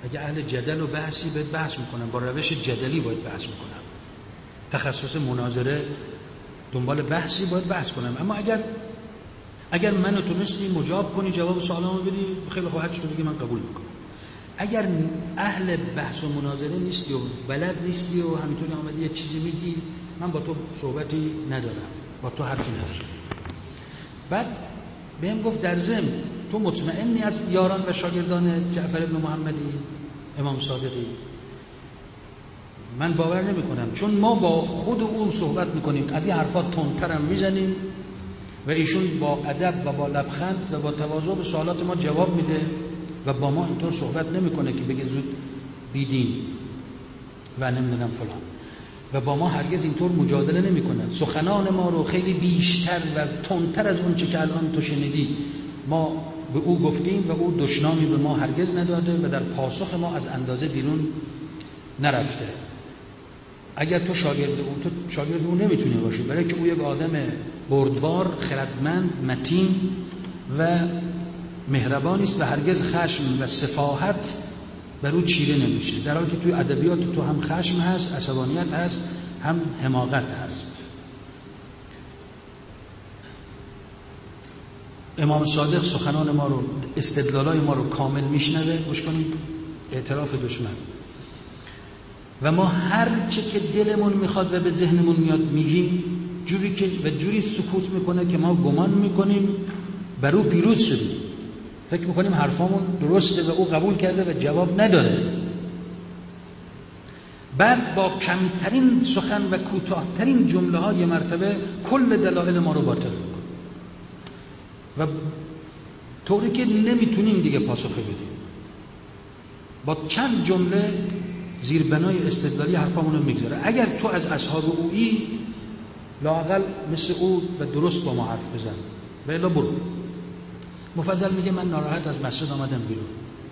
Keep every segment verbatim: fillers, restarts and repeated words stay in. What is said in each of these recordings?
اگه اهل جدل و بحثی باید بحث میکنم، با روش جدلی باید بحث میکنم، تخصص مناظره دنبال بحثی باید بحث کنم. اما اگر اگر منو تونستی مجاب کنی، جواب سوالامو بدی، خیلی خوب، هر چی تو بگی من قبول میکنم. اگر اهل بحث و مناظره نیستی و بلد نیستی و همینطوری آمدی یه چیزی میگی، من با تو صحبتی ندارم، با تو حرفی ندارم. بعد بهم گفت در ضمن تو مطمئنی از یاران و شاگردان جعفر ابن محمدی امام صادقی؟ من باور نمی کنم، چون ما با خود او صحبت میکنیم، از این حرفات تندترم میزنیم و ایشون با ادب و با لبخند و با تواضع به سوالات ما جواب میده و با ما اینطور صحبت نمیکنه که بگه زود بیدین و نمیدونم فلان، و با ما هرگز اینطور مجادله نمیکنه. سخنان ما رو خیلی بیشتر و تندتر از اون چه که الان تو شنیدی ما به او گفتیم و او دشنامی به ما هرگز نداده و در پاسخ ما از اندازه بیرون نرفته. اگر تو شاگرد اون، تو شاگرد اون نمیتونی باشی، برای که او یک آدم بردبار، خردمند، متین و مهربانی است و هرگز خشم و سفاهت بر او چیره نمیشه، در حالی که توی ادبیات تو هم خشم هست، عصبانیت هست، هم حماقت هست. امام صادق سخنان ما رو، استدلالای ما رو کامل میشنوه. گوش کنید، اعتراف دشمن. و ما هر چه که دلمون میخواد و به ذهنمون میاد میگیم، جوری که و جوری سکوت میکنه که ما گمان میکنیم بر او پیروز شدیم، فکر میکنیم حرفامون درسته و او قبول کرده و جواب نداره. بعد با کمترین سخن و کوتاهترین جمله ها یه مرتبه کل دلایل ما رو باطل میکنه و طوری که نمیتونیم دیگه پاسخ بدیم. با چند جمله زیربنای استدلالی حرفامون رو میگذاره. اگر تو از اصحاب اویی، لااقل مثل او و درست با ما حرف بزن و الا برو. مفضل میگه من ناراحت از مسجد آمدم بیرون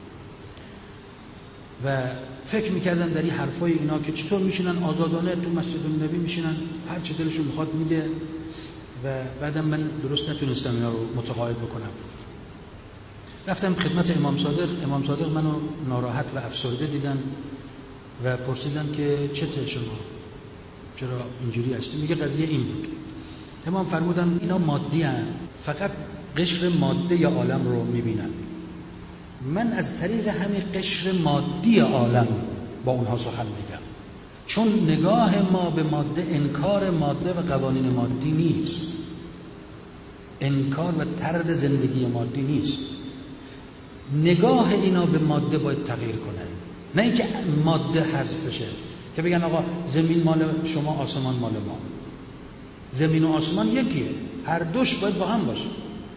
و فکر میکردم در این حرفای اینا که چطور میشینن آزادانه تو مسجد النبی میشینن، هر چه دلشون میخواد میگه، و بعدم من درست نتونستم اینا رو متقاعد بکنم. رفتم خدمت امام صادق. امام صادق منو ناراحت و افسرده دیدن و پرسیدن که چته شما، چرا اینجوری هستی؟ میگه قضیه این بود. امام فرمودن اینا مادی هستند، فقط قشر ماده ی عالم رو میبینن. من از طریق همین قشر مادی عالم با اونها سخن میگم، چون نگاه ما به ماده انکار ماده و قوانین مادی نیست، انکار و طرد زندگی مادی نیست. نگاه اینا به ماده باید تغییر کنه، نه اینکه ماده حذف بشه که بگن آقا زمین مال شما، آسمان مال ما. زمین و آسمان یکیه، هر دوش باید با هم باشه.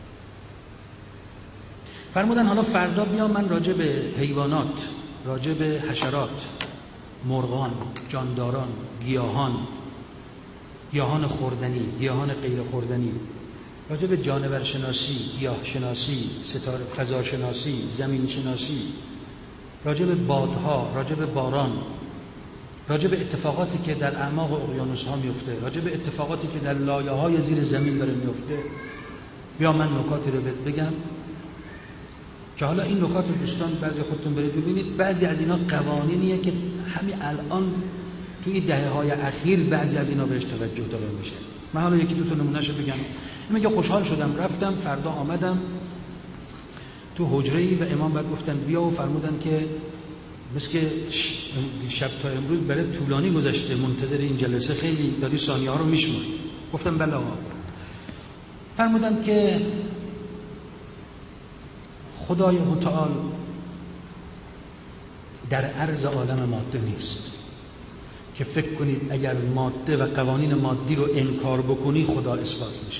فرمودن حالا فردا بیا من راجع به حیوانات، راجع به حشرات، مرغان، جانداران، گیاهان، گیاهان خوردنی، گیاهان غیر خوردنی، راجع به جانور شناسی، گیاه شناسی، ستاره فضا شناسی، زمین شناسی، راجع به بادها، راجع به باران، راجع به اتفاقاتی که در اعماق اقیانوس ها میفته، راجع به اتفاقاتی که در لایه های زیر زمین داره میفته. بیا من نکاتی رو بهت بگم که حالا این نکات رو دوستان بعضی خودتون برید ببینید. بعضی از اینا قوانینیه که همین الان توی دهه های اخیر بعضی از اینا بهش توجه داره میشه. من حالا یکی دو تا نمونهشو بگم. میگه خوشحال شدم رفتم، فردا آمدم تو حجره‌ای و امام بعد گفتن بیا و فرمودن که مثل که شب تا امروز برای طولانی گذشته منتظر این جلسه، خیلی داری ثانیه ها رو میشماری. گفتم بله آقا. فرمودن که خدای متعال در عرض عالم ماده نیست که فکر کنید اگر ماده و قوانین مادی رو انکار بکنی خدا اثبات میشه.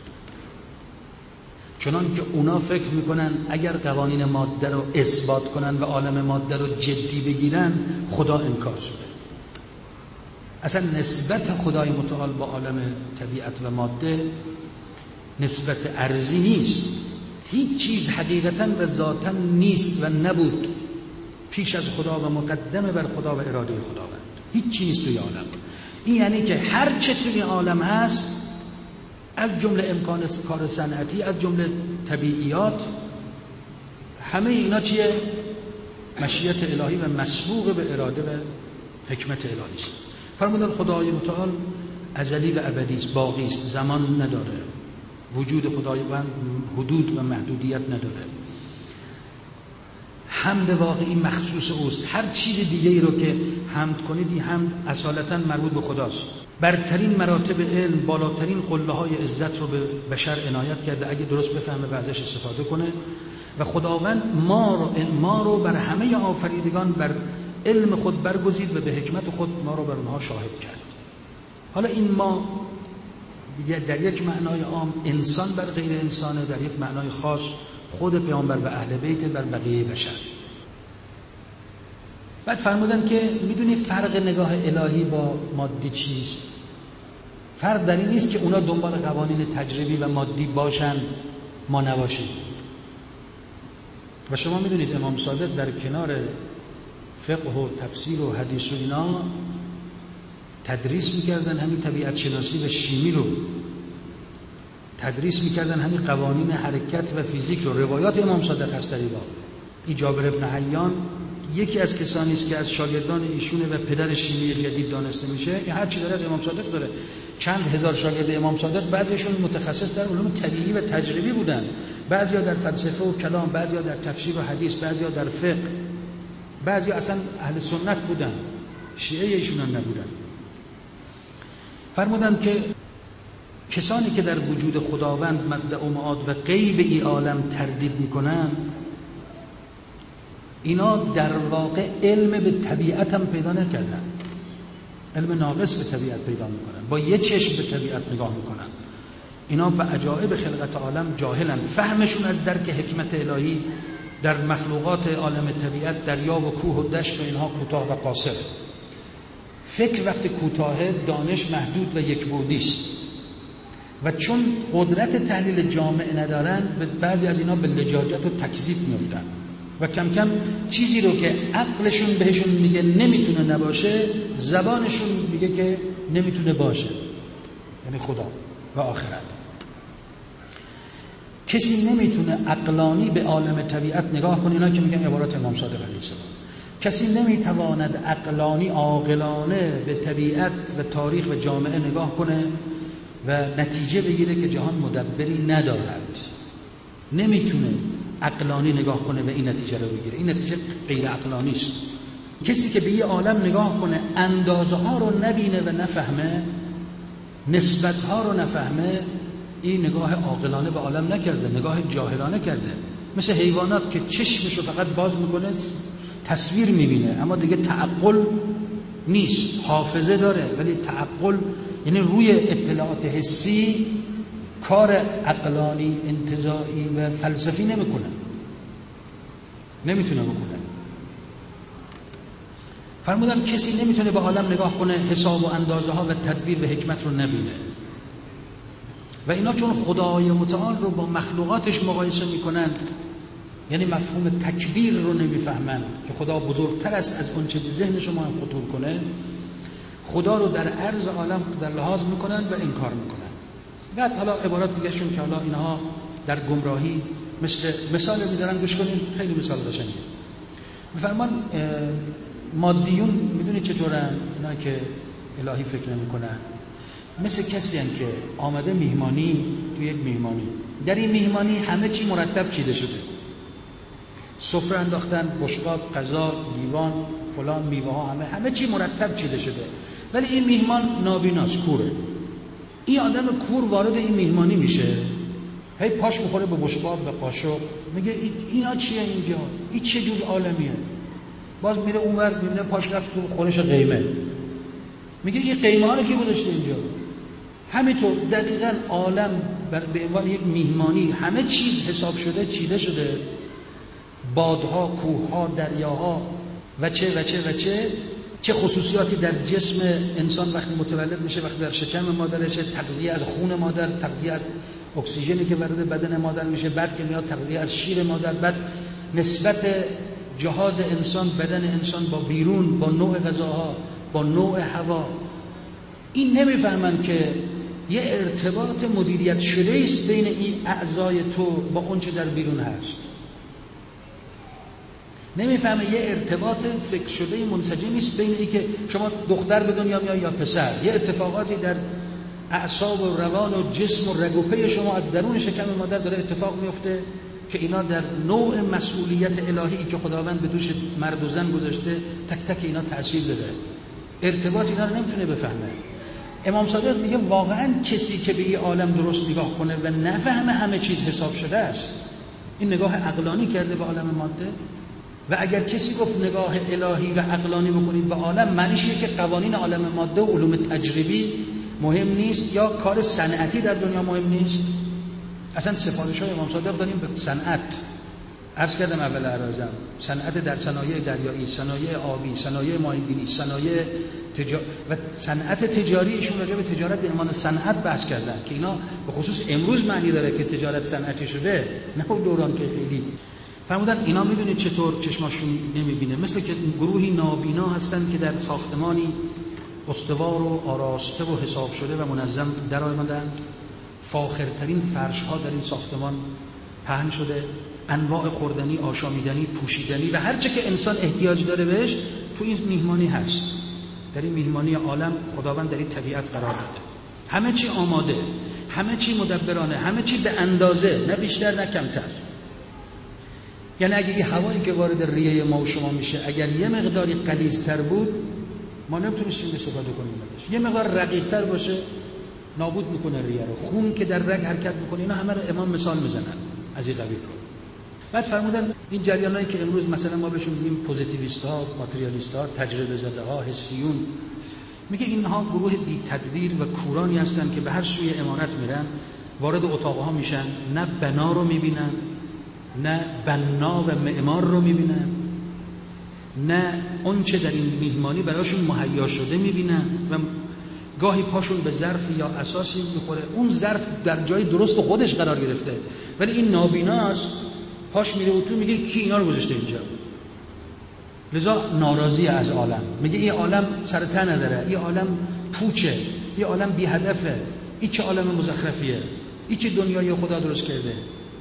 چنان که اونا فکر میکنن اگر قوانین ماده رو اثبات کنن و عالم ماده رو جدی بگیرن خدا انکار شده. اصلا نسبت خدای متعال با عالم طبیعت و ماده نسبت ارزی نیست. هیچ چیز حقیقتا و ذاتا نیست و نبود پیش از خدا و مقدمه بر خدا و اراده خداوند. هیچ چیز نیست توی عالم. این یعنی که هر چه توی عالم هست، از جمله امکان کار صنعتی، از جمله طبیعیات، همه اینا چیه؟ مشیت الهی و مسبوق به اراده و حکمت الهی است. فرمودن خدای متعال ازلی و ابدی است، باقی است، زمان نداره. وجود خداوند حدود و محدودیت نداره. حمد واقعی مخصوص اوست. هر چیز دیگه ای رو که حمد کنید، این حمد اصالتاً مربوط به خداست. برترین مراتب علم، بالاترین قله های عزت رو به بشر عنایت کرده اگه درست بفهمه و ازش استفاده کنه. و خداوند ما رو ما رو بر همه آفریدگان بر علم خود برگزید و به حکمت خود ما رو بر اونها شاهد کرد. حالا این ما در یک معنای عام انسان بر غیر انسانه، در یک معنای خاص خود پیامبر و اهل بیت بر بقیه بشر. بعد فرمودن که میدونی فرق نگاه الهی با مادی چیست؟ فرق در این نیست که اونا دنبال قوانین تجربی و مادی باشن ما نباشیم. و شما میدونید امام صادق در کنار فقه و تفسیر و حدیث و اینا تدریس میکردن همین طبیعت شناسی و شیمی رو، تدریس میکردن همین قوانین حرکت و فیزیک رو. روایات امام صادق هست در این باب. این جابر ابن حیان یکی از کسانی است که از شاگردان ایشونه و پدر شیمی جدید دانسته میشه. این هر چی داره از امام صادق داره. چند هزار شاگرد امام صادق، بعضیشون متخصص در علوم طبیعی و تجربی بودن، بعضیا در فلسفه و کلام، بعضیا در تفسیر و حدیث، بعضیا در فقه، بعضیا اصلا اهل سنت بودن، شیعه ایشون نبودن. فرمودن که کسانی که در وجود خداوند مبدأ و معاد و غیب این عالم تردید میکنن، اینا در واقع علم به طبیعت هم پیدا نکردن، علم ناقص به طبیعت پیدا میکنن، با یه چشم به طبیعت نگاه میکنن. اینا به عجایب خلقت عالم جاهلن. فهمشون از درک حکمت الهی در مخلوقات عالم طبیعت، دریا و کوه و دشت و اینها کوتاه و قاصره. فکر وقتی کوتاهه، دانش محدود و یک بعدی است. و چون قدرت تحلیل جامع ندارن، بعضی از اینا به لجاجت و تکذیب میفتن و کم کم چیزی رو که عقلشون بهشون میگه نمیتونه نباشه، زبانشون میگه که نمیتونه باشه، یعنی خدا و آخرت. کسی نمیتونه عقلانی به عالم طبیعت نگاه کنه. اینا که میگن عبارات امام صادق علیه السلام. کسی نمیتواند عقلانی عاقلانه به طبیعت و تاریخ و جامعه نگاه کنه و نتیجه بگیره که جهان مدبری ندارد. نمیتونه عقلانی نگاه کنه و این نتیجه رو بگیره. این نتیجه غیر عقلانی است. کسی که به یه عالم نگاه کنه، اندازه ها رو نبینه و نفهمه، نسبت ها رو نفهمه، این نگاه عاقلانه به عالم نکرده، نگاه جاهلانه کرده. مثل حیوانات که چشمش رو فقط باز میکنه، تصویر میبینه اما دیگه تعقل نیست. حافظه داره ولی تعقل، یعنی روی اطلاعات حسی کار عقلانی، انتزاعی و فلسفی نمیکنه، نمیتونه بکنه. فرمودن کسی نمیتونه به عالم نگاه کنه، حساب و اندازه ها و تدبیر و حکمت رو نبینه. و اینا چون خدای متعال رو با مخلوقاتش مقایسه میکنن، یعنی مفهوم تکبیر رو نمیفهمن که خدا بزرگتر است از اون چه به ذهن شما هم خطور کنه، خدا رو در عرض عالم در لحاظ میکنن و انکار میکنن. بعد حالا عبارات دیگه شون که حالا اینها در گمراهی مثل مثال میذارن، گوش کنین، خیلی مثال قشنگه. میفرمان مادیون میدونی چطورن؟ اینا که الهی فکر نمیکنن مثل کسی هستن که آمده میهمانی، توی یک میهمانی، در این میهمانی همه چی مرتب چیده شده، سفره انداختن، بشقاب، غذا، لیوان، فلان، میوه ها، همه همه چی مرتب چیده شده. ولی این میهمان نابیناست، کوره. این آدم کور وارد این میهمانی میشه، هی پاش میخوره به بشقاب، به قاشق، میگه اینا چیه اینجا؟ این چه جور عالمیه؟ باز میره اونور، میبینه پاش رفت تو خورش قیمه، میگه این قیمه ها رو کی گذاشته اینجا؟ همینطور دقیقاً عالم به عنوان یک میهمانی همه چیز حساب شده، چیده شده، بادها، کوهها، دریاها و چه و چه و چه چه خصوصیاتی در جسم انسان وقتی متولد میشه، وقتی در شکم مادرش، تغذیه از خون مادر، تغذیه از اکسیژنی که وارد بدن مادر میشه، بعد که میاد تغذیه از شیر مادر، بعد نسبت جهاز انسان، بدن انسان با بیرون، با نوع غذاها، با نوع هوا. این نمیفهمن که یه ارتباط مدیریت شده است بین این اعضای تو با اون چه در بیرون هست. نمیفهمه یه ارتباط فکر شده منسجم نیست بین این که شما دختر به دنیا میاد یا پسر. یه اتفاقاتی در اعصاب و روان و جسم و رگ و پی شما از درون شکم مادر داره اتفاق میفته که اینا در نوع مسئولیت الهی که خداوند به دوش مرد و زن گذاشته تک تک اینا تأثیر داره. ارتباط اینا رو نمیتونه بفهمه. امام صادق میگه واقعا کسی که به این عالم درست نگاه کنه و نفهمه همه چیز حساب شده است، این نگاه عقلانی کرده به عالم ماده. و اگر کسی گفت نگاه الهی و عقلانی بکنید به عالم، معنیش اینه که قوانین عالم ماده و علوم تجربی مهم نیست یا کار صنعتی در دنیا مهم نیست. اصلا سفارش‌های امام صادق داریم به صنعت. عرض کردم اول عرضم، صنعت در صنایع دریایی، صنایع آبی، صنایع ماهیگیری، صنایع تجار... و صنعت تجاری. ایشون راجع به تجارت به عنوان صنعت بحث کردن که اینا به خصوص امروز معنی داره که تجارت صنعتی شده، نه اون دوران که خیلی فرمودن اینا میدونید چطور چشماشون نمیبینه، مثل که گروهی نابینا هستن که در ساختمانی استوار و آراسته و حساب شده و منظم در آمدن. فاخرترین فرش ها در این ساختمان پهن شده، انواع خوردنی، آشامیدنی، پوشیدنی و هر چه که انسان احتیاج داره بهش تو این میهمانی هست. در این میهمانی عالم خداوند در این طبیعت قرار داده. همه چی آماده، همه چی مدبرانه، همه چی به اندازه، نه بیشتر نه کمتر. یعنی اگه این هوایی که وارد ریه ما و شما میشه اگر یه مقداری غلیظ‌تر بود ما نمیتونستیم استفاده کنیم ازش. یه مقدار رقیق‌تر باشه نابود میکنه ریه رو. خون که در رگ حرکت میکنه، اینا همه رو امام مثال میزنن از این قبیل رو. بعد فرمودن این جریانایی که امروز مثلا ما بهشون میگیم پوزیتیویست ها، ماتریالیست ها، تجربه زده ها، حسیون، میگه اینها گروه بی تدبیر و کورانی هستن که به هر سوی عمارت میرن، وارد اتاقها میشن، نه بنا رو میبینن، نه بنا و معمار رو میبینن، نه اون چه در این میهمانی براشون مهیا شده میبینن و گاهی پاشون به ظرف یا اساسی میخوره، اون ظرف در جای درست خودش قرار گرفته، ولی این نابیناست پاش میره و تو میگه کی اینا رو گذاشته اینجا. لذا ناراضی از عالم، میگه این عالم سر ته نداره، این عالم پوچه، این عالم بی هدفه، این چه عالم مزخرفیه، این چه دنیای خدا درست کرده.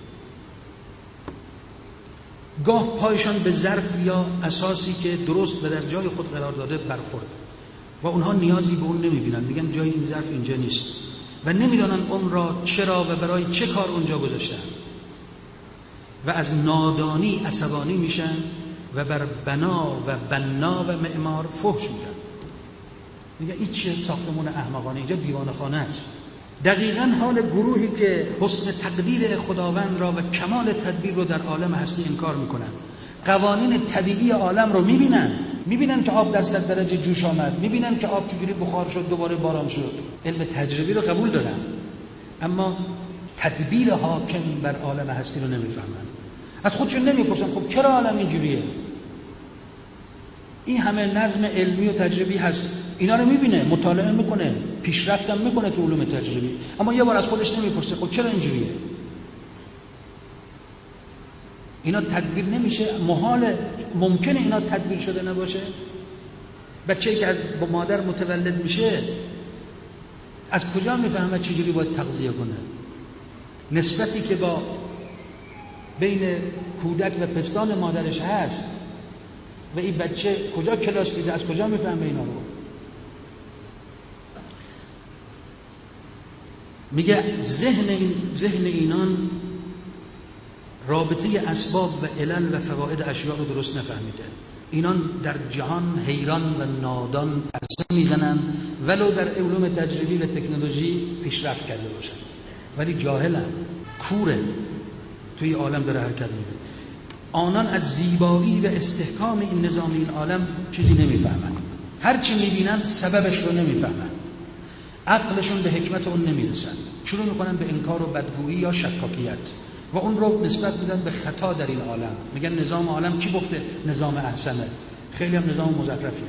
گاه پایشان به ظرف یا اساسی که درست و در جای خود قرار داده برخورد و اونها نیازی به اون نمیبینن، میگن جای این ظرف اینجا نیست و نمیدانن اون را چرا و برای چه کار اونجا گذاشتن و از نادانی عصبانی میشن و بر بنا و بنا و معمار فحش میدن. میگن این چه ساختمون احمقانه، اینجا دیوانه خانه است. دقیقاً حال گروهی که حسن تقدیر خداوند را و کمال تدبیر رو در عالم هستی انکار میکنن. قوانین طبیعی عالم رو میبینن، میبینن که آب در صد درجه جوش آمد، میبینن که آب چجوری بخار شد دوباره باران شد. علم تجربی رو قبول دارن اما تدبیر حاکم بر عالم هستی رو نمیفهمن. از خودشون نمیپرسن خب چرا عالم اینجوریه؟ این همه نظم علمی و تجربی هست، اینا رو میبینه، مطالعه میکنه، پیشرفت هم میکنه تو علوم تجربی، اما یه بار از خودش نمیپرسه خب چرا اینجوریه؟ اینا تدبیر نمیشه، محال، ممکنه اینا تدبیر شده نباشه. بچه‌ای که از با مادر متولد میشه از کجا میفهمه چجوری باید تغذیه کنه؟ نسبتی که با بین کودک و پستان مادرش هست و این بچه کجا کلاس دیده، از کجا میفهمه اینا رو؟ میگه ذهن این ذهن اینان رابطه اسباب و علل و فواید اشیاء رو درست نفهمیده. اینان در جهان حیران و نادان پرسه میزنن ولو در علوم تجربی و تکنولوژی پیشرفت کرده باشن، ولی جاهلن، کوره، توی عالم داره حرکت میده. آنان از زیبایی و استحکام این نظام این عالم چیزی نمیفهمن، هرچی میبینن سببش رو نمیفهمن، عقلشون به حکمت اون نمیرسن، شروع میکنن به انکار و بدگویی یا شکاکیت و اون رو نسبت میدن به خطا در این عالم. میگن نظام عالم کی گفته نظام احسنه؟ خیلی هم نظام مزخرفیه.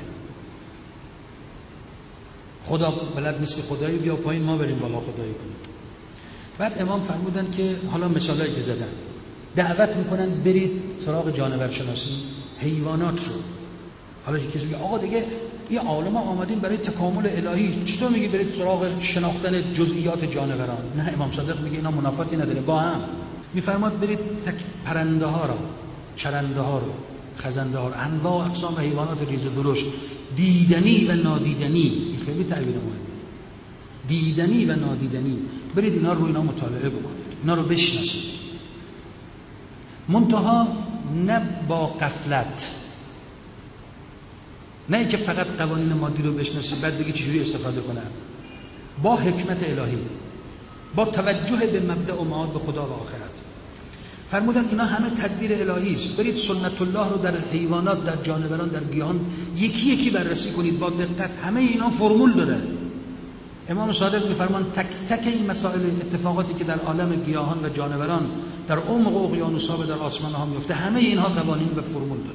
خدا بلد نیست خدایی بیا پایین ما بریم بالا خدایی کنیم. بعد امام فرمودن که حالا مثالایی که زدن دعوت میکنن برید سراغ جانورشناسی، حیوانات رو. حالا کسی میگه آقا دیگه این عالم ها آمدین برای تکامل الهی، چطور میگی برید سراغ شناختن جزئیات جانوران؟ نه، امام صادق میگه اینا منافاتی نداره با هم. میفرماد برید تک پرنده ها رو، چرنده ها رو، خزنده‌ها، انواع و اقسام حیوانات ریز و درشت، دیدنی و نادیدنی. این خیلی تعبیر مهمه، دیدنی و نادیدنی. برید اینا رو اینا مطالعه بکنید، اینا رو بشناسید. منتها نه با غفلت، نه اینکه فقط قوانین مادی رو بشناسید بعد بگی چجوری استفاده کنم. با حکمت الهی، با توجه به مبدأ و معاد به خدا و آخرت. فرمودن اینا همه تدبیر الهی است. برید سنت الله رو در حیوانات، در جانوران، در گیاهان یکی یکی بررسی کنید با دقت. همه اینا فرمول داره. امام صادق می‌فرمان تک تک این مسائل، اتفاقاتی که در عالم گیاهان و جانوران، در عمق اقیانوس‌ها و در آسمان‌ها میفته، همه اینها قوانین و فرمول داره.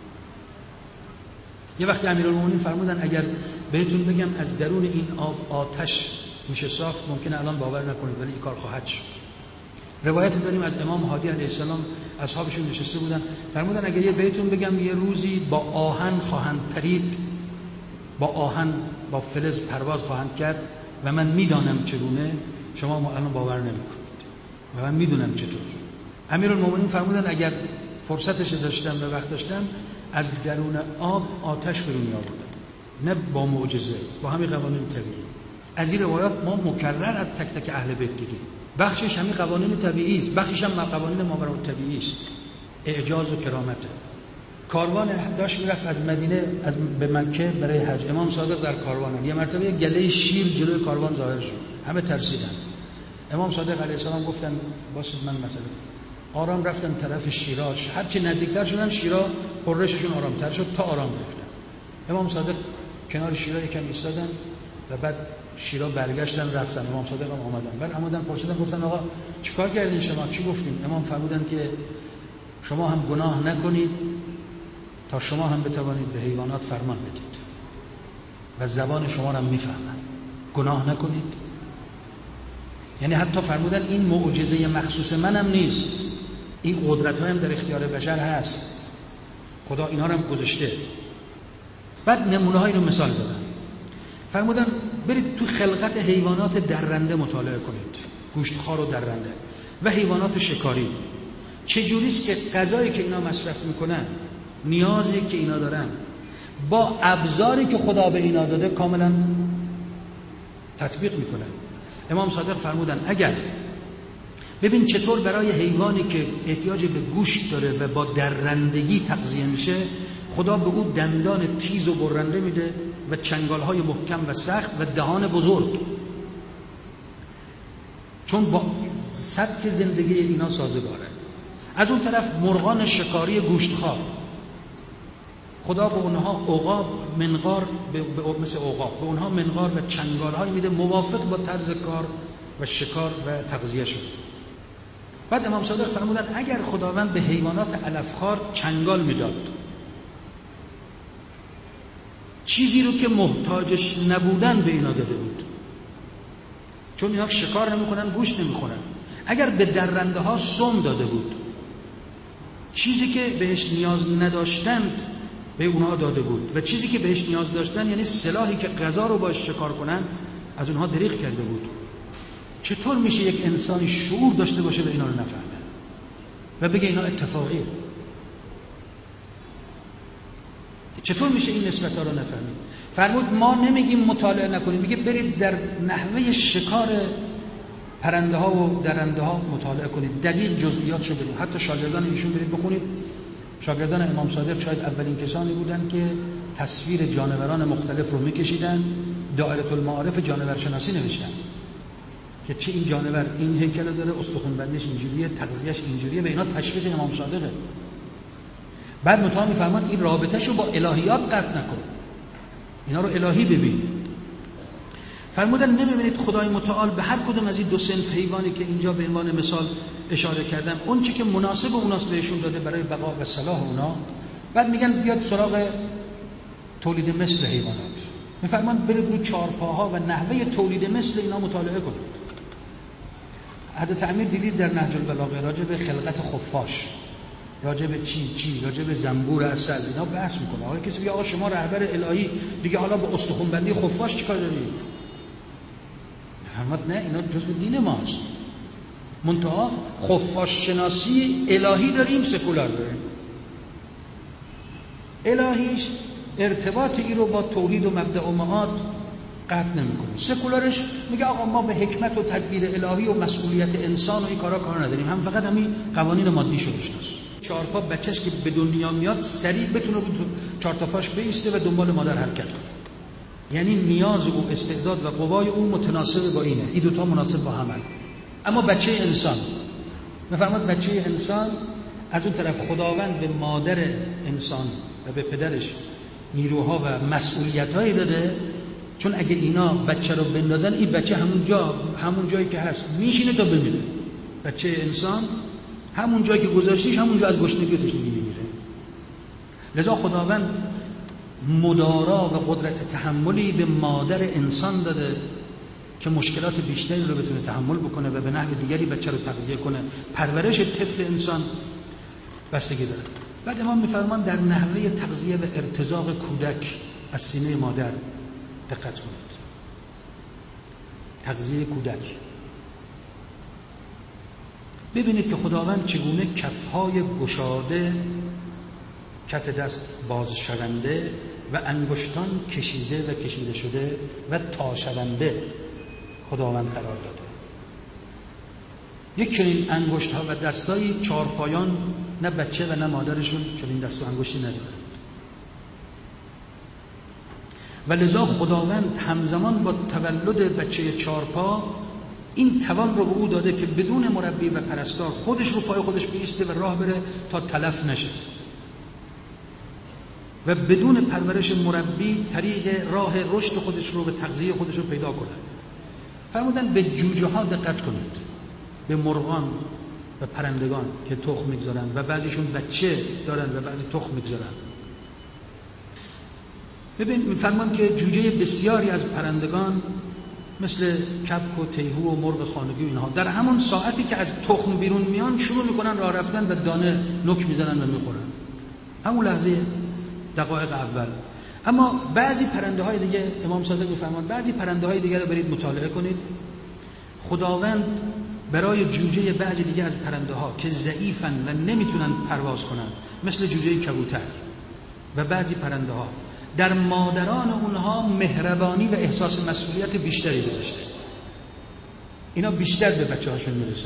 یه وقتی امیرالمومنین فرمودن اگر بهتون بگم از درون این آب آتش میشه ساخت، ممکنه الان باور نکنید ولی این کار خواهد شد. روایت داریم از امام هادی علیه السلام، اصحابشون نشسته بودن، فرمودن اگر یه بهتون بگم یه روزی با آهن خواهند پرید، با آهن با فلز پرواز خواهند کرد و من میدانم چگونه، شما الان باور نمیکنید و من میدونم چطور. امیرالمومنین فرمودن اگر فرصتش داشتم و وقت داشتم از درون آب آتش برون میآوردم، نه با معجزه، با همین قوانین طبیعی. از این روایات ما مکرر از تک تک اهل بیت دیدیم. بخشش همین قوانین طبیعی است، بخشش هم قوانین ماورالطبیعی است، اعجاز و کرامت. کاروان داشت میرفت از مدینه از به مکه برای حج. امام صادق در کاروان، یه مرتبه یه گله شیر جلوی کاروان ظاهر شد، همه ترسیدن. امام صادق علیه السلام گفتن باشید من مثلا آرام رفتن طرف شیرا، هر چی نزدیکتر شدن شیرا قرششون آرامتر شد تا آرام رفتن. امام صادق کنار شیرا یکم ایستادن و بعد شیرا برگشتن رفتن. امام صادق هم آمدن، بعد آمدن پرسیدن گفتن آقا چیکار کردین شما، چی گفتین؟ امام فرمودن که شما هم گناه نکنید تا شما هم بتوانید به حیوانات فرمان بدید و زبان شما را هم میفهمن. گناه نکنید، یعنی حتی فرمودن این معجزه مخصوص منم نیست، این قدرت هم در اختیار بشر هست، خدا اینا رو هم گذاشته. بعد نمونه هایی رو مثال دادن، فرمودن برید تو خلقت حیوانات درنده مطالعه کنید، گوشتخوار و درنده و حیوانات شکاری. چجوریست که غذایی که اینا مصرف میکنن، نیازی که اینا دارن، با ابزاری که خدا به اینا داده کاملا تطبیق میکنن. امام صادق فرمودن اگر ببین چطور برای حیوانی که احتیاج به گوشت داره و با درندگی تغذیه میشه، خدا به او دندان تیز و برنده میده و چنگالهای محکم و سخت و دهان بزرگ، چون با سبک زندگی اینا سازگاره. از اون طرف مرغان شکاری گوشتخوار، خدا به اونها عقاب منقار مثل عقاب به اونها منقار و چنگالهای میده موافق با طرز کار و شکار و تغذیه شد. بعد امام صادق فرمودن اگر خداوند به حیوانات علفخوار چنگال میداد، چیزی رو که محتاجش نبودن به اینا داده بود، چون اینا شکار نمیکنن گوشت نمیخورن، اگر به درنده ها سم داده بود، چیزی که بهش نیاز نداشتند به اونها داده بود و چیزی که بهش نیاز داشتن، یعنی سلاحی که غذا رو باش شکار کنن، از اونها دریغ کرده بود. چطور میشه یک انسانی شعور داشته باشه و اینا رو نفهمه و بگه اینا اتفاقیه؟ چطور میشه این نسبت ها رو نفهمید؟ فرمود ما نمیگیم مطالعه نکنیم، میگه برید در نحوه شکار پرنده ها و درنده ها مطالعه کنید، دقیق جزئیاتشو بدونید. حتی شاگردان ایشون برید بخونید، شاگردان امام صادق شاید اولین کسانی بودن که تصویر جانوران مختلف رو میکشیدن، دائره المعارف جانورشناسی نوشتن که چه این جانور این هیکل داره، استخوان بندیش اینجوریه، تغذیه‌اش اینجوریه، به اینا تشویق امام صادقه. بعد متأ میفرمان این رابطه‌شو با الهیات قطع نکن، اینا رو الهی ببین. فرمودن نمی‌بینید خدای متعال به هر کدوم از این دو صنف حیوانی که اینجا به عنوان مثال اشاره کردم، اون چی که مناسب اوناست بهشون داده برای بقا و صلاح اونا. بعد میگن بیاد سراغ تولید مثل حیوانات، میفرمان برید رو چارپاها و نحوه تولید مثل اینا مطالعه کنید. حضرت امیر دیدید در نهج البلاغه راجع به خلقت خفاش، راجع به چی چی راجع به زنبور عسل اینا بحث میکنه. آقا کسی میگه آقا شما رهبر الهی دیگه حالا با استخوان بندی خفاش چیکار دارید؟ فرمود نه اینا جزء دین ماست، منتها خفاش شناسی الهی داریم، سکولار داریم. الهیش ارتباط ای رو با توحید و مبدأ و معاد قطع نمی‌کنه. سکولارش میگه آقا ما به حکمت و تدبیر الهی و مسئولیت انسان و این کارا کار نداریم، هم فقط همین قوانین مادی شو بشناس. چهار پا بچه‌ش که به دنیا میاد سریع بتونه چهار تا پاش بیسته و دنبال مادر حرکت کنه. یعنی نیاز او، استعداد و قوای او متناسب با اینه، این دو تا مناسب با همن. اما بچه انسان میفرماد بچه انسان از اون طرف خداوند به مادر انسان و به پدرش نیروها و مسئولیت‌هایی داده، چون اگه اینا بچه رو بندازن این بچه همون جا همون جایی که هست میشینه تا بمیره. بچه انسان همون جایی که گذاشتیش همون جا از گشنگی تشنگی میمیره. لذا خداوند مدارا و قدرت تحملی به مادر انسان داده که مشکلات بیشتری رو بتونه تحمل بکنه و به نحو دیگری بچه رو تغذیه کنه. پرورش طفل انسان بستگی داره. بعد امام میفرمان در نحوه تغذیه و ارتزاق کودک از سینه مادر دقت کنید. تغذیه کودک، ببینید که خداوند چگونه کفهای گشاده، کف دست باز شونده و انگشتان کشیده و کشیده شده و تا شونده خداوند قرار داده. یک چنین انگشت ها و دستای چارپایان نه بچه و نه مادرشون چنین دست و انگشتی ندارند. و لذا خداوند همزمان با تولد بچه چارپا این توان رو به او داده که بدون مربی و پرستار خودش رو پای خودش بیسته و راه بره تا تلف نشه و بدون پرورش مربی طریق راه رشد خودش رو به تغذیه خودش رو پیدا کنه. فرمودن به جوجه ها دقت کنید، به مرغان و پرندگان که تخم میگذارن و بعضیشون بچه دارن و بعضی تخم میگذارن. ببین میفرمان که جوجه بسیاری از پرندگان مثل کبک و تیهو و مرغ خانگی و اینها در همون ساعتی که از تخم بیرون میان شروع میکنن راه رفتن و دانه نوک میزنن و میخورن، همون لحظه دقایق اول. اما بعضی پرنده های دیگه، امام صادق میفرمان بعضی پرنده های دیگه رو برید مطالعه کنید. خداوند برای جوجه بعضی دیگه از پرنده ها که ضعیفن و نمیتونن پرواز کنن مثل جوجه کبوتر و بعضی پرنده ها در مادران اونها مهربانی و احساس مسئولیت بیشتری گذاشته. اینا بیشتر به بچه هاشون میرسن،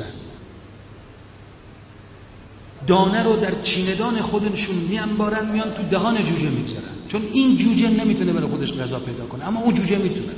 دانه رو در چیندان خودشون میانبارن میان تو دهان جوجه میگذارن، چون این جوجه نمیتونه برای خودش غذا پیدا کنه اما اون جوجه میتونه،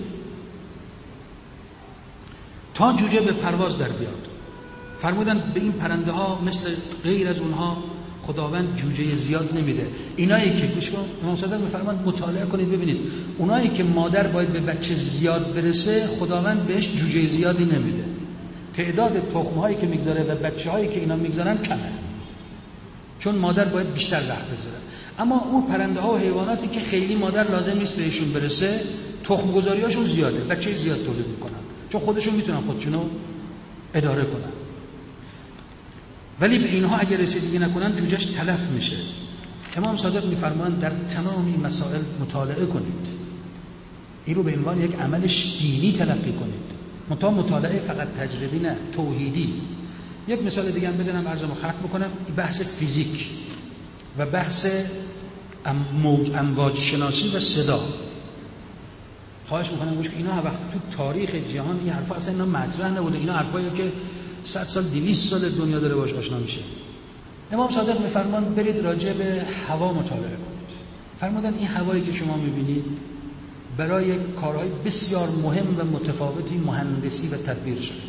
تا جوجه به پرواز در بیاد. فرمودن به این پرنده ها مثل غیر از اونها خداوند جوجه زیاد نمیده. اینایی که گوش کن، امام صادق میفرمان مطالعه کنید ببینید، اونایی که مادر باید به بچه زیاد برسه خداوند بهش جوجه زیادی نمیده. تعداد تخم‌هایی که میگذاره و بچه‌هایی که اینا میگذارن کمه، چون مادر باید بیشتر وقت بگذاره. اما اون پرنده ها و حیواناتی که خیلی مادر لازم نیست بهشون برسه تخم گذاریاشون زیاده، بچه زیاد تولید میکنن چون خودشون میتونن خودشونو اداره کنن. ولی به اینها اگر رسیدگی نکنن جوجهش تلف میشه. امام صادق میفرمایند در تمام این مسائل مطالعه کنید، این رو به عنوان یک عملش دینی تلقی کنید. منتها مطالعه فقط تجربی نه، توحیدی. یک مثال دیگه هم بزنم عرضمو ختم بکنم، بحث فیزیک و بحث موج امواج شناسی و صدا. خواهش میکنم گوش کنید، اینا هر وقت تو تاریخ جهان این حرفا اصلا اینا مطرح نبوده. اینا حرفاییه که صد سال دویست سال دنیا داره باهاش آشنا میشه. امام صادق میفرمان برید راجع به هوا مطالعه کنید. فرمودن این هوایی که شما میبینید برای کارهای بسیار مهم و متفاوتی مهندسی و تدبیر شده.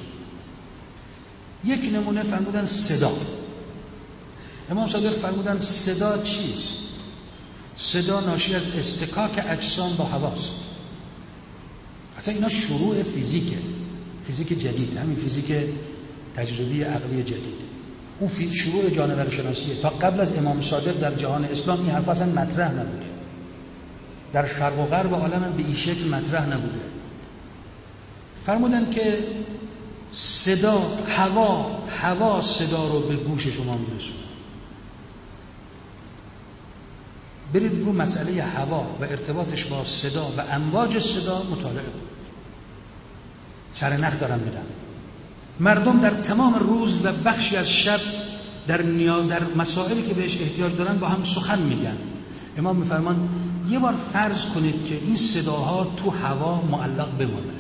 یک نمونه فرمودن صدا. امام صادق فرمودن صدا چیست؟ صدا ناشی از اصطکاک اجسام با هواست. اصلا اینا شروع فیزیکه، فیزیک جدید، همین فیزیک تجربی عقلی جدید. اون شروع جانور شناسیه. تا قبل از امام صادق در جهان اسلام این حرف اصلا مطرح نبوده. در شرق و غرب عالم به این شکل مطرح نبوده. فرمودن که صدا، هوا، هوا صدا رو به گوش شما میرسونه. برید رو مسئله هوا و ارتباطش با صدا و امواج صدا مطالعه کنید. سرنخ دارم میدم. مردم در تمام روز و بخشی از شب در نیا در مسائلی که بهش احتیاج دارن با هم سخن میگن. امام میفرمان یه بار فرض کنید که این صداها تو هوا معلق بمونه.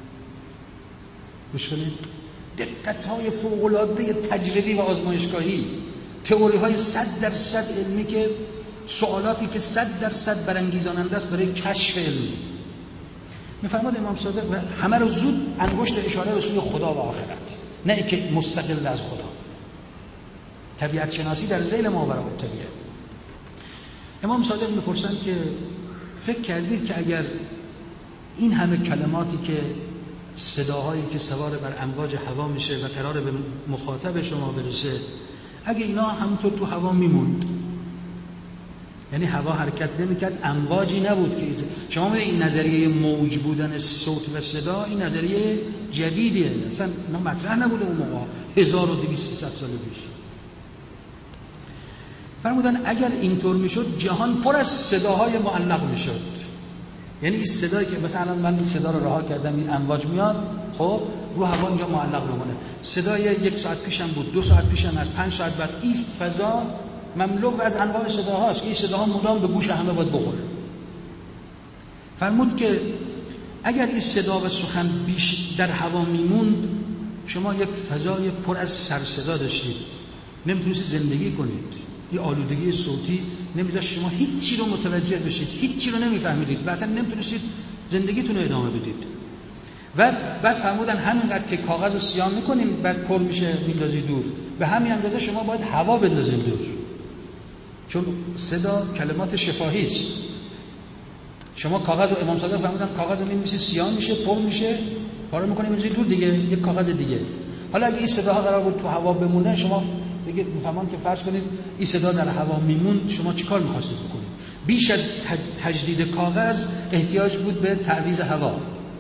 گوش کنید، دقت‌های فوق‌العاده تجربی و آزمایشگاهی، تئوری‌های صد درصد علمی که سوالاتی که صد درصد برانگیزاننده است برای کشف علمی. میفرماد امام صادق و همه رو زود انگشت اشاره به سوی خدا و آخرت، نه اینکه مستقل از خدا. طبیعت شناسی در ذیل ماوراء الطبیعه. امام صادق میپرسند که فکر کردید که اگر این همه کلماتی که صداهایی که سوار بر امواج هوا میشه و قراره به مخاطب شما برسه، اگه اینا همونطور تو هوا میموند، یعنی هوا حرکت نمیکرد، امواجی نبود که شما میگه این نظریه موج بودن صوت و صدا این نظریه جدیدیه، اصلا اینا مطرح نبوده اون موقع هزار و دویست سال پیش. فرمودن اگر اینطور میشد جهان پر از صداهای معلق میشد. یعنی این صدایی که مثلا من این صدا رو رها کردم، این امواج میاد، خب رو هوا اینجا معلق بمونه. صدای یک ساعت پیشم بود، دو ساعت پیشم، از پنج ساعت بعد، این فضا مملو از انواع صداهاست. این صداها مدام به گوش همه باید بخوره. فرمود که اگر این صدا و سخن بیش در هوا میموند، شما یک فضای پر از سر صدا داشتید، نمیتونید زندگی کنید. این آلودگی صوتی نمیذاشت شما هیچی رو متوجه بشید، هیچی رو نمیفهمیدید و اصلا نمیتونستید زندگیتون رو ادامه بدید. و بعد فرمودن همینقدر که کاغذ رو سیاه میکنیم بعد پر میشه میندازی دور، به همین اندازه شما باید هوا بندازید دور، چون صدا کلمات شفاهی است. شما کاغذ رو، امام صادق فرمودن کاغذ رو می‌نویسید سیاه میشه، پر میشه، پاره می‌کنید می‌ذارید دور دیگه، یک کاغذ دیگه. حالا اگه این صداها قرار بود تو هوا بمونه، شما دیگه می‌فهمم که فرض کنید این صدا در هوا میموند، شما چیکار می‌خواستید بکنید؟ بیش از تجدید کاغذ احتیاج بود به تعویض هوا،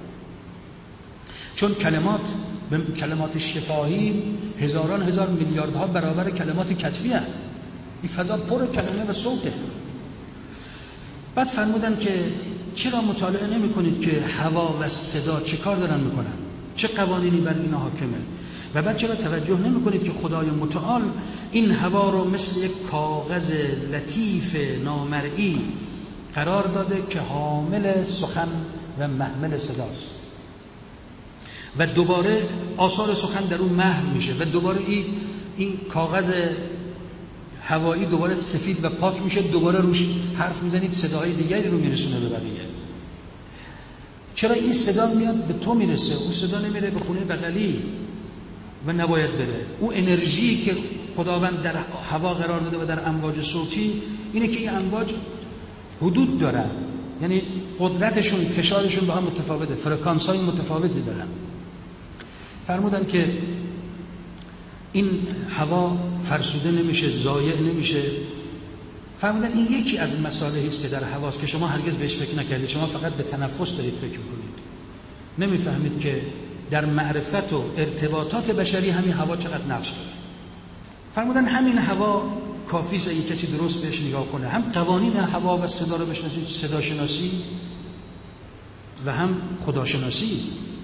چون کلمات به کلمات شفاهی هزاران هزار میلیاردها برابر کلمات کتبی هست. این فضا پر کلمه و صوته. بعد فرمودن که چرا مطالعه نمی کنید که هوا و صدا چه کار دارن میکنن، چه قوانینی بر اینا حاکمه، و بعد چرا توجه نمی کنید که خدای متعال این هوا رو مثل یک کاغذ لطیف نامرئی قرار داده که حامل سخن و محمل صداست و دوباره آثار سخن در اون محو میشه و دوباره این این کاغذ هوایی دوباره سفید و پاک میشه، دوباره روش حرف میزنید، صداهای دیگری رو میرسونه به بقیه. چرا این صدا میاد به تو میرسه، اون صدا نمیره به خونه بغلی و نباید بره؟ اون انرژی که خداوند در هوا قرار داده و در امواج صوتی اینه که این امواج حدود دارن، یعنی قدرتشون، فشارشون با هم متفاوته، فرکانس های متفاوتی دارن. فرمودن که این هوا فرسوده نمیشه، ضایع نمیشه. فرمودن این یکی از مصالحی است که در هواست که شما هرگز بهش فکر نکردید، شما فقط به تنفس دارید فکر میکنید، نمیفهمید که در معرفت و ارتباطات بشری همین هوا چقدر نقش داره. فرمودن همین هوا کافی است اگه کسی درست بهش نگاه کنه، هم قوانین هوا و صدا رو بشناسید، صدا شناسی و هم خداشناسی.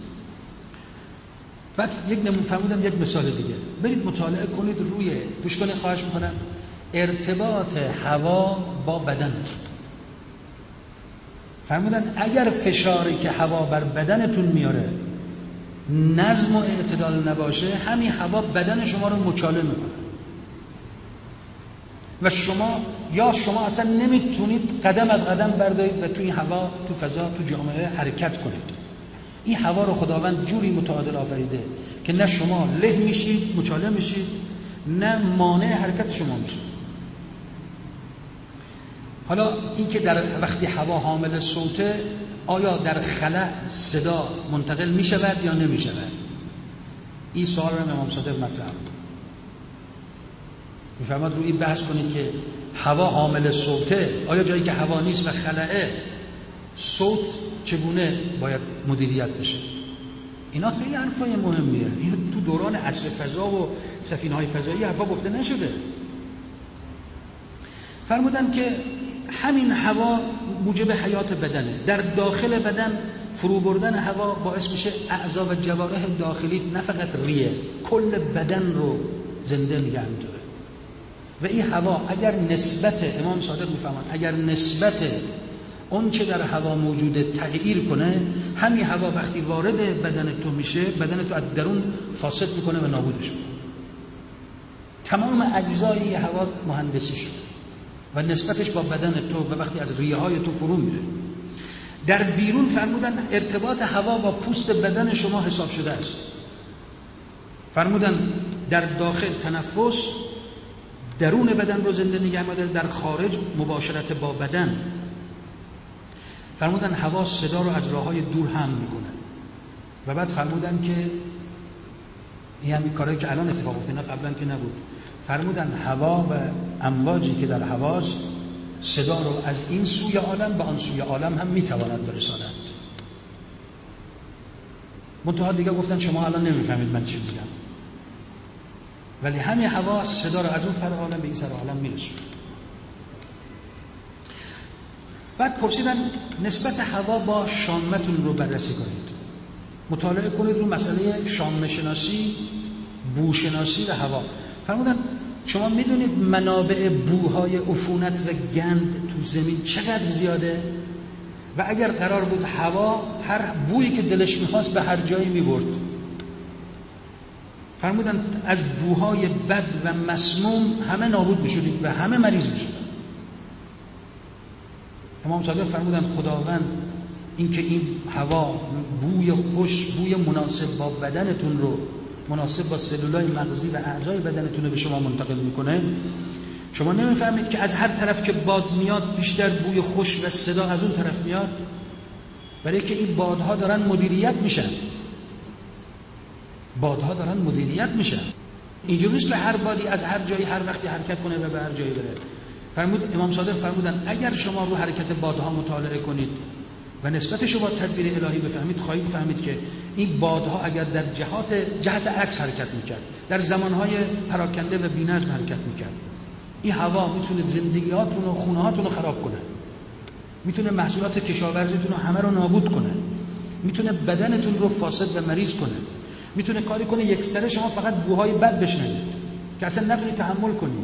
بعد یک نمونه فرمودن، یک مثال دیگه، برید مطالعه کنید روی، گوش کنید خواهش میکنم، ارتباط هوا با بدن. فرمودن اگر فشاری که هوا بر بدنتون میاره نظم و اعتدال نباشه، همین هوا بدن شما رو مچاله میکنه و شما یا شما اصلا نمیتونید قدم از قدم بردارید و توی این هوا، تو فضا، تو جامعه حرکت کنید. این هوا رو خداوند جوری متعادل آفریده که نه شما له میشید، مچاله میشید، نه مانع حرکت شما میشید. حالا این که در وقتی هوا حامل صوته، آیا در خلا صدا منتقل میشود یا نمیشود؟ این سوال رو امام صادق مطرح کرد. میفرماد روی بحث کنید که هوا حامل صوته، آیا جایی که هوا نیست و خلاه، صوت چگونه باید مدیریت بشه؟ اینا خیلی حرفای مهمیه. این تو دوران عصر فضا و سفینه‌های فضایی حرفا گفته نشده. فرمودن که همین هوا موجب حیات بدنه. در داخل بدن فرو بردن هوا باعث میشه اعضا و جوارح داخلی، نه فقط ریه، کل بدن رو زنده نگه می‌داره. و این هوا اگر نسبت، امام صادق میفهمن، اگر نسبت اون چه در هوا موجوده تغییر کنه، همین هوا وقتی وارد بدن تو میشه، بدن تو از درون فاسد میکنه و نابودش میکنه. تمام اجزای هوا مهندسی شده و نسبتش با بدن تو و وقتی از ریه های تو فرو میره. در بیرون فرمودن ارتباط هوا با پوست بدن شما حساب شده است. فرمودن در داخل تنفس درون بدن رو زنده نگه می‌داره، در خارج مباشرت با بدن. فرمودن هوا صدا رو از راه‌های دور حمل میکنه و بعد فرمودن که این همین کارهایی که الان اتفاق افتاد، نه قبلا که نبود. فرمودن هوا و امواجی که در هواست صدا رو از این سوی عالم به آن سوی عالم هم میتواند برساند. منتها دیگه گفتن شما الان نمیفهمید من چی میگم، ولی همین هوا صدا رو از اون فر عالم به این سر عالم میرسونه. بعد پرسیدن نسبت هوا با شامتون رو بررسی کنید، مطالعه کنید رو مسئله شامه شناسی، بوشناسی و هوا. فرمودن شما میدونید منابع بوهای عفونت و گند تو زمین چقدر زیاده؟ و اگر قرار بود هوا هر بویی که دلش میخواست به هر جایی میبرد، فرمودن از بوهای بد و مسموم همه نابود میشدید و همه مریض میشدن. امام صادق فرمودن خداوند این که این هوا بوی خوش، بوی مناسب با بدنتون رو، مناسب با سلولای مغزی و اعضای بدنتون رو به شما منتقل میکنه، شما نمیفهمید که از هر طرف که باد میاد بیشتر بوی خوش و صدا از اون طرف میاد؟ برای که این بادها دارن مدیریت میشن، بادها دارن مدیریت میشن. اینجوری نیست که هر بادی از هر جایی هر وقتی حرکت کنه و به هر جایی بره. فرمود امام صادق فرمودن اگر شما رو حرکت بادها مطالعه کنید و نسبتش رو با تدبیر الهی بفهمید، خواهید فهمید که این بادها اگر در جهات جهت عکس حرکت میکرد، در زمانهای پراکنده و بی‌نظم حرکت میکرد، این هوا میتونه زندگیاتون و خونهاتون رو خراب کنه، میتونه محصولات کشاورزیتون رو همه رو نابود کنه، میتونه بدنتون رو فاسد و مریض کنه، میتونه کاری کنه یک سره شما فقط بوهای بد بشنوید که اصلا نتونید تحمل کنید.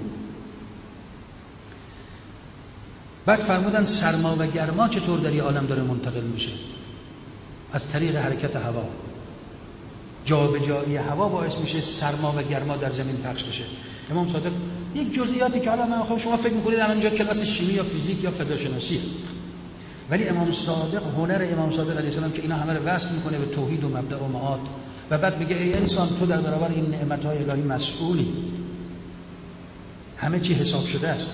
بعد فرمودن سرما و گرما چطور در این عالم داره منتقل میشه؟ از طریق حرکت هوا. جابجایی هوا باعث میشه سرما و گرما در زمین پخش بشه. امام صادق یک جزئیاتی که حالا من خب شما فکر میکنید الان اینجا کلاس شیمی یا فیزیک یا فضاشناسیه، ولی امام صادق، هنر امام صادق علیه السلام که اینا همه رو وصل میکنه به توحید و مبدأ و معاد و بعد میگه ای انسان تو در برابر این نعمت‌های الهی مسئولی، همه چی حساب شده است.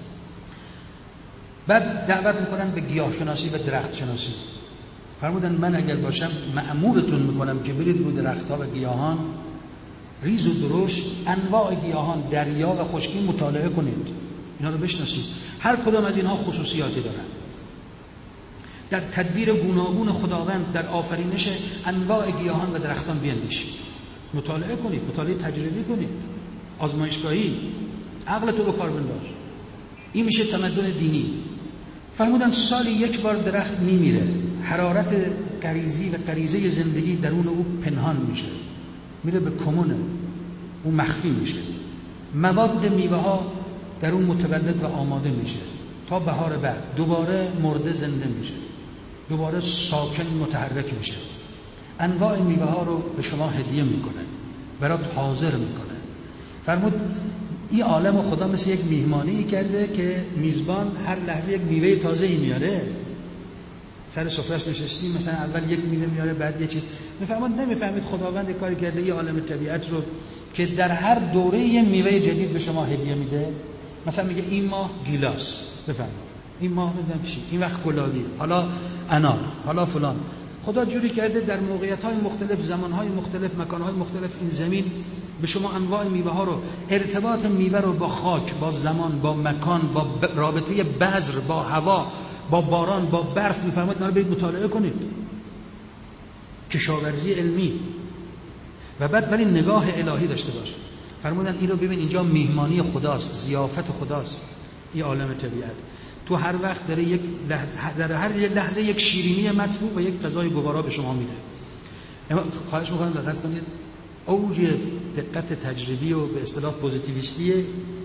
بعد دعوت میکنن به گیاهشناسی و درخت شناسی. فرمودن من اگر باشم مأمورتون میکنم که برید رو درخت‌ها و گیاهان، ریز و درشت، انواع گیاهان، دریا و خشکی مطالعه کنید، اینا رو بشناسید. هر کدام از اینها خصوصیاتی دارن. در تدبیر گوناگون خداوند در آفرینش انواع گیاهان و درختان بیندیشید، مطالعه کنید، مطالعه تجربی کنید، آزمایشگاهی، عقلتو به کار بنداز. این میشه تمدن دینی. فرمودن سالی یک بار درخت میمیره، حرارت غریزی و غریزه زندگی درون او پنهان میشه، میره به کمونه، اون مخفی میشه، مواد میوه ها در اون متولد و آماده میشه تا بهار بعد دوباره مرده زنده میشه، دوباره ساکن متحرک میشه، انواع میوه ها رو به شما هدیه میکنه، برات حاضر میکنه. فرمود این عالم خدا مثل یک میهمانی کرده که میزبان هر لحظه یک میوه تازه‌ای میاره، سر سفره‌اش نشستیم مثلا اول یک میوه میاره بعد یک چیز. میفهمید نمیفهمید خداوند کاری کرده این عالم طبیعت رو که در هر دوره یه میوه جدید به شما هدیه میده. مثلا میگه این ماه گیلاس، بفهمید این ماه نمیدونم چی، این وقت گلابی، حالا انار، حالا فلان. خدا جوری کرده در موقعیت‌های مختلف، زمان‌های مختلف، مکان‌های مختلف این زمین به شما انواع میوه ها رو، ارتباط میوه رو با خاک، با زمان، با مکان، با رابطه بذر، با هوا، با باران، با برف میفرماید اینا رو برید مطالعه کنید. کشاورزی علمی. و بعد ولی نگاه الهی داشته باش. فرمودن این رو ببین، اینجا میهمانی خداست، ضیافت خداست، این عالم طبیعت. تو هر وقت داره یک لحظه، در هر لحظه یک شیرینی مطبوع و یک غذای گوارا به شما میده. خواهش میکنم دقت کنید. اوج دقت تجربی و به اصطلاح پوزیتیویستی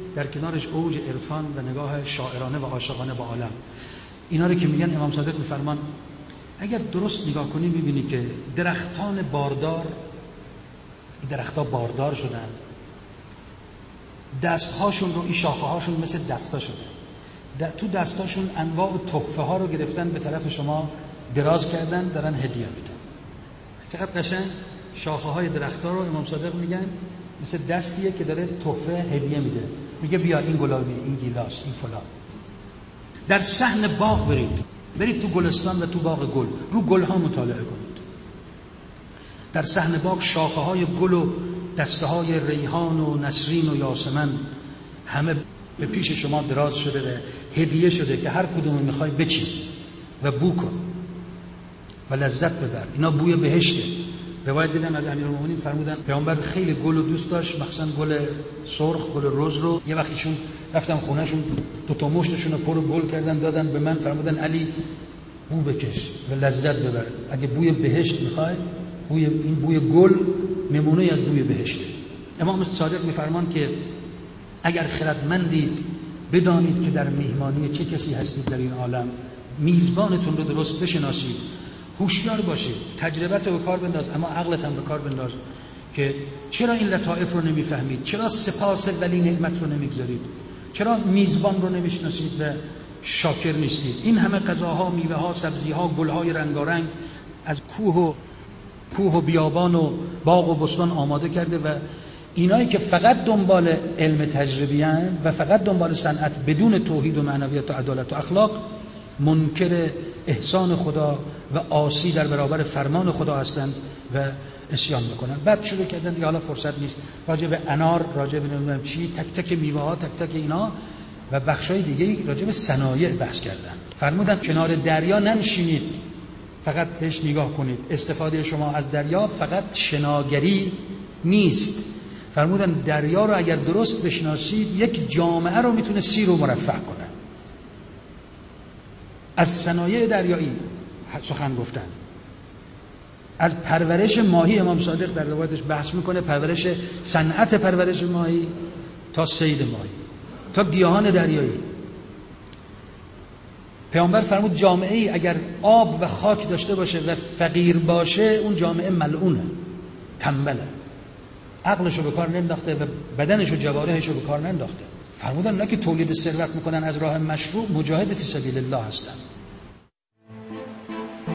در کنارش اوج عرفان و نگاه شاعرانه و عاشقانه با عالم. اینا رو که میگن امام صادق میفرمان اگر درست نگاه کنی میبینی که درختان باردار، درختها باردار شدن، دستهاشون رو، این شاخه هاشون مثل دستا شده، تو دستاشون انواع و تحفه ها رو گرفتن به طرف شما دراز کردن، دارن هدیه میدن. چقدر قشنگ شاخه های درختها رو امام صادق میگن مثل دستیه که داره تحفه هدیه میده، میگه بیا این گلابی، این گیلاس، این فلان. در صحن باغ برید، برید تو گلستان و تو باغ گل، رو گل ها مطالعه کنید. در صحن باغ شاخه های گل و دسته های ریحان و نسرین و یاسمن همه به پیش شما دراز شده و هدیه شده که هر کدوم میخوای بچین و بو کن و لذت ببر. اینا بوی بهشته. روایت دیدم از امیرالمومنین فرمودن پیامبر خیلی گل رو دوست داشت، مخصوصا گل سرخ، گل رز رو. یه وقت ایشون رفتم خونهشون، دو تا مشتشون رو پر گل کردن دادن به من، فرمودن علی بو بکش و لذت ببر. اگه بوی بهشت میخوای، بوی این بوی گل نمونه از بوی بهشته. امام صادق میفرمان که اگر خردمندید بدانید که در میهمانی چه کسی هستید در این عالم، میزبانتون رو درست بشناسید، هوشیار باشید، تجربت رو به کار بنداز، اما عقلت هم به کار بنداز که چرا این لطائف رو نمیفهمید، چرا سپاس ولی نعمت رو نمیگذارید، چرا میزبان رو نمیشناسید و شاکر نیستید. این همه غذاها، میوه ها، سبزی ها، گل های رنگارنگ از کوه و کوه و بیابان و باغ و بستان آماده کرده و اینایی که فقط دنبال علم تجربی هستند و فقط دنبال صنعت بدون توحید و معنویت و عدالت و اخلاق، منکر احسان خدا و عاصی در برابر فرمان خدا هستند و عصیان میکنن. بعد شروع کردن دیگه، حالا فرصت نیست، راجع به انار، راجع به نمیدونم چی، تک تک میوه ها، تک تک اینا و بخشای دیگه راجع به صنایع بحث کردن. فرمودن کنار دریا ننشینید، فقط بهش نگاه کنید. استفاده شما از دریا فقط شناگری نیست. فرمودن دریا رو اگر درست بشناسید، یک جامعه رو میتونه سیر و مرفع کنه. از صنایع دریایی سخن گفتن، از پرورش ماهی امام صادق در روایتش بحث میکنه، پرورش صنعت پرورش ماهی تا صید ماهی تا گیاهان دریایی. پیامبر فرمود جامعه ای اگر آب و خاک داشته باشه و فقیر باشه، اون جامعه ملعونه، تنبله، عقلشو به کار ننداخته و بدنشو، جوارحشو به کار ننداخته. فرمودن اونا که تولید ثروت میکنن از راه مشروع، مجاهد فی سبیل الله هستن.